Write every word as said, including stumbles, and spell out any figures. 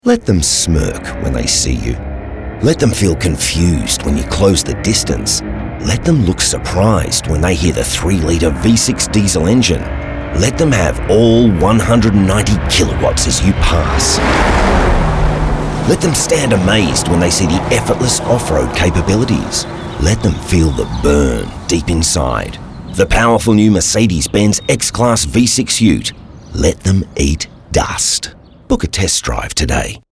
Let them smirk when they see you. Let them feel confused when you close the distance. Let them look surprised when they hear the three litre V six diesel engine. Let them have all one hundred ninety kilowatts as you pass. Let them stand amazed when they see the effortless off-road capabilities. Let them feel the burn deep inside. The powerful new Mercedes-Benz X-Class V six Ute. Let them eat dust. Book a test drive today.